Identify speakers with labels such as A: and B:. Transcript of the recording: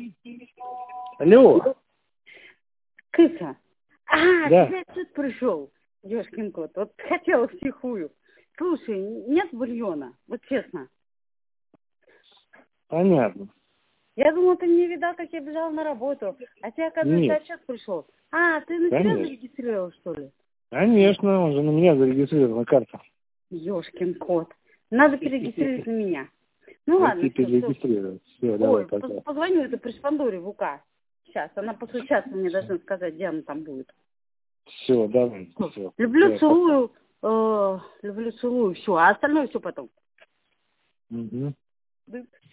A: Алло.
B: Кыса.
A: Да.
B: Ты отсюда пришел, ёшкин кот. Вот хотела втихую. Слушай, нет бульона, вот честно.
A: Понятно.
B: Я думала, ты не видал, как я бежала на работу. А ты, оказывается,
A: Нет.
B: отчет пришел. Ты на тебя зарегистрировал, что ли?
A: Конечно, он же на меня зарегистрирована карта.
B: Ёшкин кот. Надо перерегистрировать на меня. Ну ладно,
A: Теперь
B: все.
A: регистрировать. Все, давай,
B: Ой,
A: пока.
B: позвоню этой пресс-пандоре в УК. Сейчас, она постучаться мне должна сказать, где она там будет.
A: Все, давай. Все.
B: Люблю, целую, люблю, целую, все. А остальное все потом.
A: Угу.